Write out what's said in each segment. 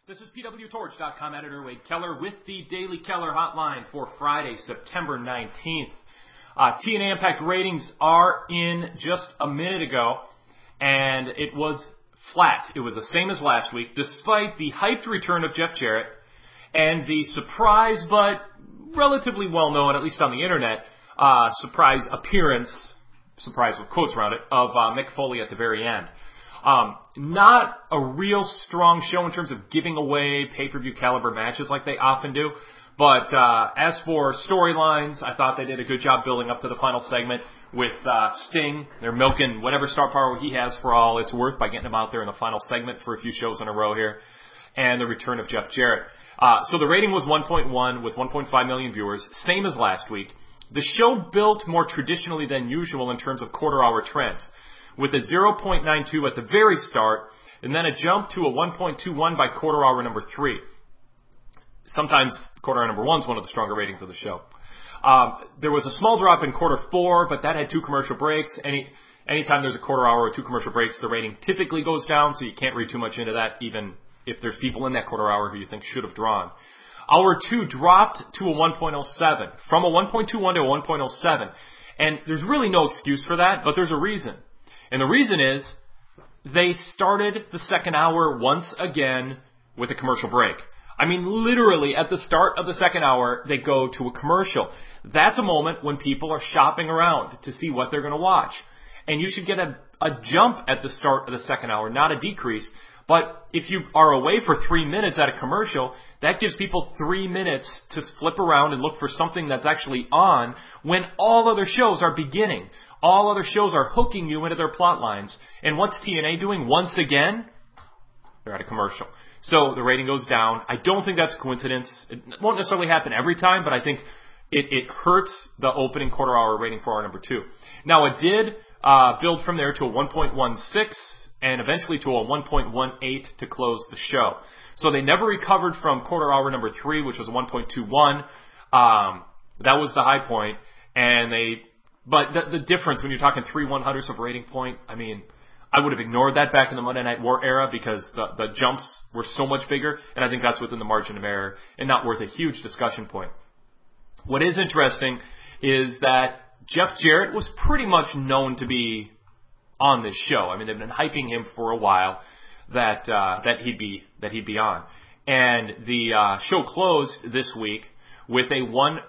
This is PWTorch.com editor Wade Keller with the Daily Keller Hotline for Friday, September 19th. TNA Impact ratings are in just a minute ago, and it was flat. It was the same as last week, despite the hyped return of Jeff Jarrett and the surprise, but relatively well-known, at least on the internet, surprise appearance, surprise with quotes around it, of Mick Foley at the very end. Not a real strong show in terms of giving away pay-per-view caliber matches like they often do. But as for storylines, I thought they did a good job building up to the final segment with Sting. They're milking whatever star power he has for all it's worth by getting him out there in the final segment for a few shows in a row here. And the return of Jeff Jarrett. So the rating was 1.1 with 1.5 million viewers, same as last week. The show built more traditionally than usual in terms of quarter-hour trends, with a 0.92 at the very start, and then a jump to a 1.21 by quarter hour number 3. Sometimes quarter hour number 1 is one of the stronger ratings of the show. There was a small drop in quarter 4, but that had 2 commercial breaks. Anytime there's a quarter hour or 2 commercial breaks, the rating typically goes down, so you can't read too much into that, even if there's people in that quarter hour who you think should have drawn. Hour 2 dropped to a 1.07, from a 1.21 to a 1.07. And there's really no excuse for that, but there's a reason. And the reason is they started the second hour once again with a commercial break. I mean, literally at the start of the second hour, they go to a commercial. That's a moment when people are shopping around to see what they're going to watch. And you should get a jump at the start of the second hour, not a decrease. But if you are away for 3 minutes at a commercial, that gives people 3 minutes to flip around and look for something that's actually on when all other shows are beginning. All other shows are hooking you into their plot lines. And what's TNA doing once again? They're at a commercial. So the rating goes down. I don't think that's a coincidence. It won't necessarily happen every time, but I think it hurts the opening quarter hour rating for hour number 2. Now it did build from there to a 1.16 and eventually to a 1.18 to close the show. So they never recovered from quarter hour number 3, which was a 1.21. That was the high point. But the difference when you're talking 3/100ths of rating point, I mean, I would have ignored that back in the Monday Night War era because the jumps were so much bigger, and I think that's within the margin of error and not worth a huge discussion point. What is interesting is that Jeff Jarrett was pretty much known to be on this show. I mean, they've been hyping him for a while that he'd be on. And the show closed this week with a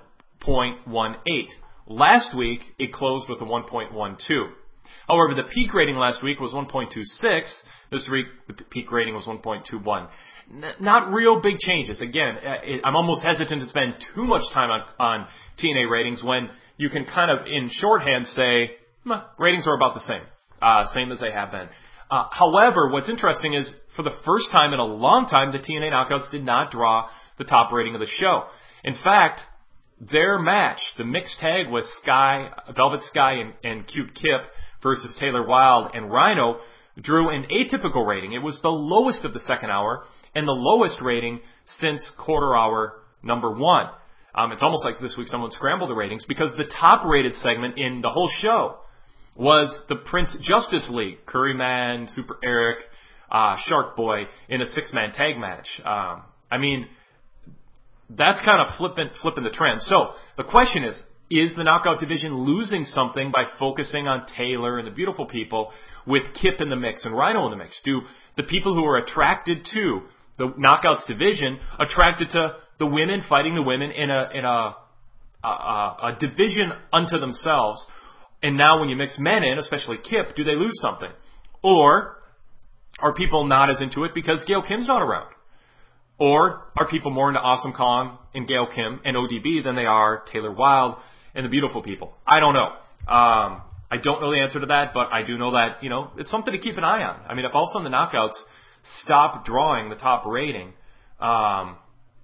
1.18. Last week, it closed with a 1.12. However, the peak rating last week was 1.26. This week, the peak rating was 1.21. Not real big changes. Again, I'm almost hesitant to spend too much time on TNA ratings when you can kind of, in shorthand, say, ratings are about the same as they have been. However, what's interesting is, for the first time in a long time, the TNA Knockouts did not draw the top rating of the show. In fact, their match, the mixed tag with Velvet Sky and Cute Kip versus Taylor Wilde and Rhino, drew an atypical rating. It was the lowest of the second hour and the lowest rating since quarter hour number 1. It's almost like this week someone scrambled the ratings because the top rated segment in the whole show was the Prince Justice League, Curryman, Super Eric, Shark Boy in a 6-man tag match. I mean, that's kind of flipping the trend. So the question is the Knockout division losing something by focusing on Taylor and the beautiful people with Kip in the mix and Rhino in the mix? Do the people who are attracted to the Knockouts division attracted to the women fighting the women in a division unto themselves? And now when you mix men in, especially Kip, do they lose something? Or are people not as into it because Gail Kim's not around? Or are people more into Awesome Kong and Gail Kim and ODB than they are Taylor Wilde and the beautiful people? I don't know. I don't know the answer to that, but I do know that, it's something to keep an eye on. I mean, if all of a sudden the Knockouts stop drawing the top rating on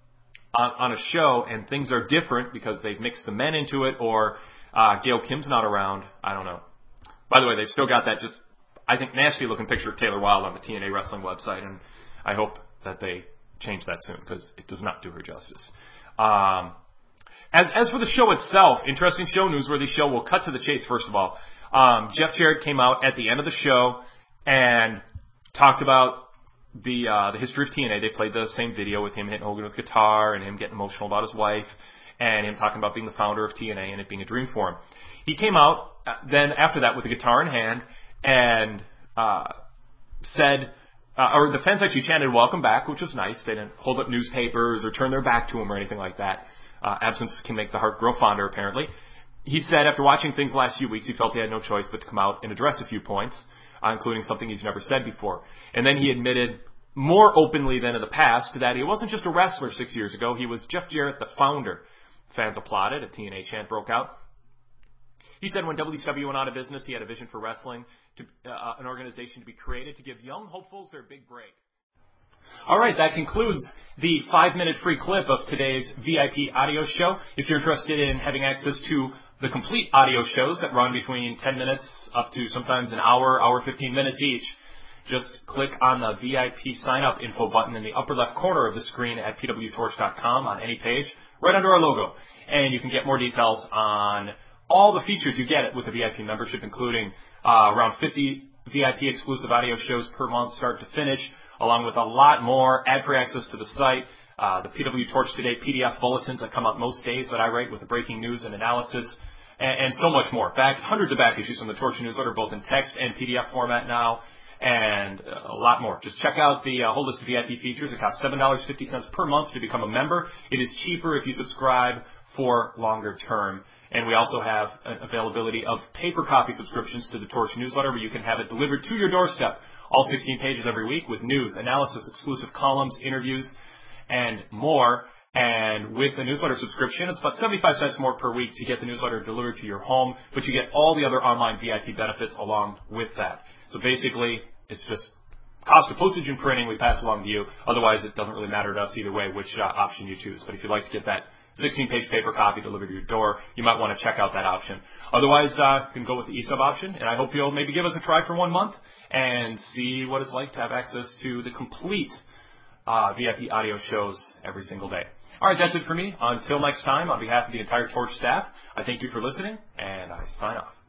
a show and things are different because they've mixed the men into it or Gail Kim's not around, I don't know. By the way, they've still got that just, I think, nasty-looking picture of Taylor Wilde on the TNA Wrestling website, and I hope that they change that soon because it does not do her justice. As for the show itself, interesting show, newsworthy show. We'll cut to the chase first of all. Jeff Jarrett came out at the end of the show and talked about the history of TNA. They played the same video with him hitting Hogan with guitar and him getting emotional about his wife and him talking about being the founder of TNA and it being a dream for him. He came out then after that with a guitar in hand and said, or the fans actually chanted "Welcome back," which was nice. They didn't hold up newspapers or turn their back to him or anything like that. Absence can make the heart grow fonder, apparently. He said after watching things the last few weeks, he felt he had no choice but to come out and address a few points, including something he's never said before. And then he admitted more openly than in the past that he wasn't just a wrestler 6 years ago. He was Jeff Jarrett, the founder. Fans applauded. A TNA chant broke out. He said when WCW went out of business, he had a vision for wrestling, an organization to be created to give young hopefuls their big break. All right, that concludes the 5-minute free clip of today's VIP audio show. If you're interested in having access to the complete audio shows that run between 10 minutes up to sometimes an hour 15 minutes each, just click on the VIP sign-up info button in the upper left corner of the screen at pwtorch.com on any page, right under our logo. And you can get more details on all the features you get with the VIP membership, including around 50 VIP exclusive audio shows per month, start to finish, along with a lot more ad-free access to the site, the PW Torch Today PDF bulletins that come out most days that I write with the breaking news and analysis, and so much more. Hundreds of back issues from the Torch newsletter, both in text and PDF format now, and a lot more. Just check out the whole list of VIP features. It costs $7.50 per month to become a member. It is cheaper if you subscribe for longer term. And we also have an availability of paper copy subscriptions to the Torch newsletter where you can have it delivered to your doorstep. All 16 pages every week with news, analysis, exclusive columns, interviews, and more. And with the newsletter subscription, it's about 75 cents more per week to get the newsletter delivered to your home, but you get all the other online VIP benefits along with that. So basically, it's just cost of postage and printing we pass along to you. Otherwise, it doesn't really matter to us either way which option you choose. But if you'd like to get that 16-page paper copy delivered to your door, you might want to check out that option. Otherwise, you can go with the eSub option, and I hope you'll maybe give us a try for 1 month and see what it's like to have access to the complete VIP audio shows every single day. All right, that's it for me. Until next time, on behalf of the entire Torch staff, I thank you for listening, and I sign off.